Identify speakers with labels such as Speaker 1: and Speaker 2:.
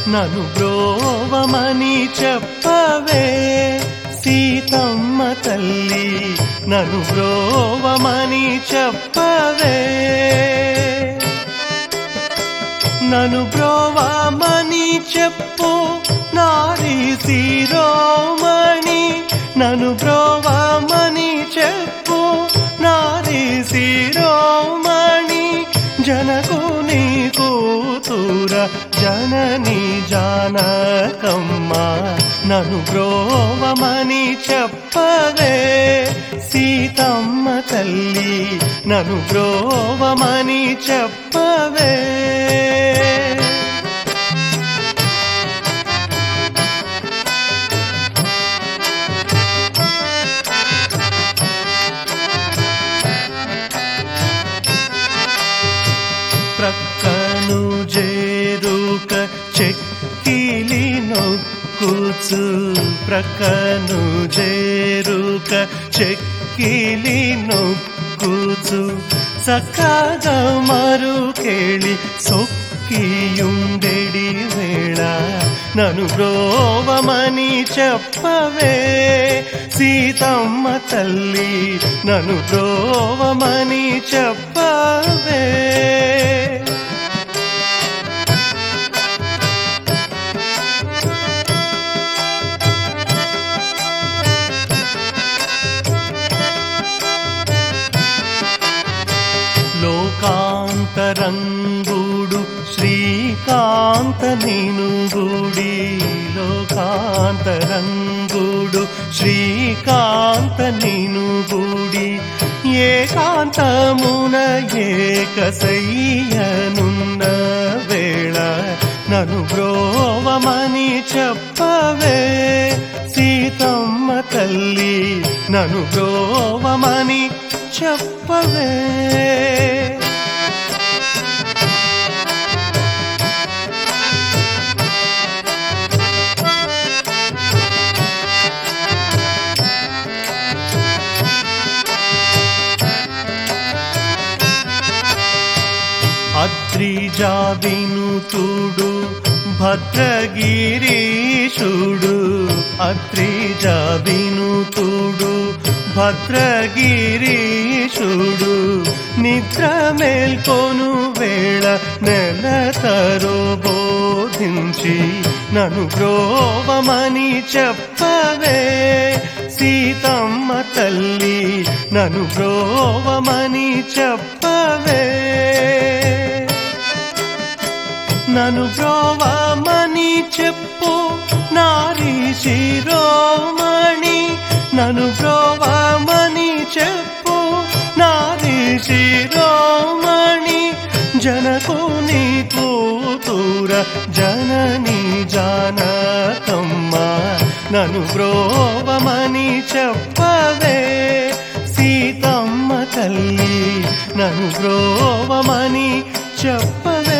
Speaker 1: నను బ్రోవమని చెప్పవే సీతమ్మ తల్లి, నను బ్రోవమని చెప్పవే. నను బ్రోవమని చెప్పు నారీ శిరోమణి, నను బ్రోవమని చెప్పు నారీ శిరోమణి. జనకుని కూతుర జనని జానకమ్మ, నను బ్రోవమని చెప్పవే సీతమ్మ తల్లి, నను బ్రోవమని చెప్పవే. ప్రక్కను జేరుక చెక్కిలి నొక్కుచు, ప్రక్కను జేరుక చెక్కిలి నొక్కుచు. సక్కగా మరుకేళి సొక్కియుండెడి వేళ, నను బ్రోవమని చెప్పవే సీతమ్మ తల్లి, నను బ్రోవమని చెప్పవే. లోకాంతరంగుడు శ్రీకాంత నిను గుడి, లోకాంతరంగుడు శ్రీకాంత నిను గుడి. ఏకాంతమున ఏకసయ్యనున్న వేళ, నను బ్రోవమని చెప్పవే సీతమ్మ తల్లి, నను బ్రోవమని చెప్పవే. అద్రిజావినుతుడు భద్రగిరీశుడు, అద్రిజావినుతుడు భద్రగిరీశుడు. నిద్ర మేల్కొను వేళ నెలతరో బోధించి, నను బ్రోవమని చెప్పవే సీతమ్మ తల్లి, నను బ్రోవమని చెప్పవే. నను బ్రోవమని చెప్పు నారీ శిరోమణి, నను బ్రోవమని చెప్పు నారీ శిరోమణి. జనకుని కూతుర జనని జానకమ్మ, నను బ్రోవమని చెప్పవే సీతమ్మ తల్లి, నను బ్రోవమని చెప్పవే.